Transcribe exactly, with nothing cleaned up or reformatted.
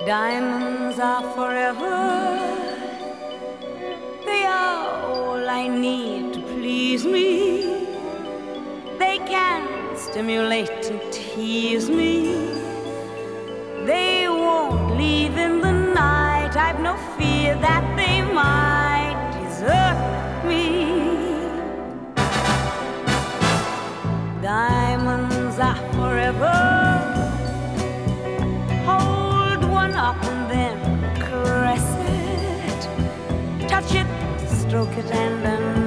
Diamonds are forever. They are all I need to please me. They can stimulate and tease me. They won't leave in the night. I've no fear that they might desert me. Diamonds are forever. Hold one up and then caress it. Touch it, stroke it, and then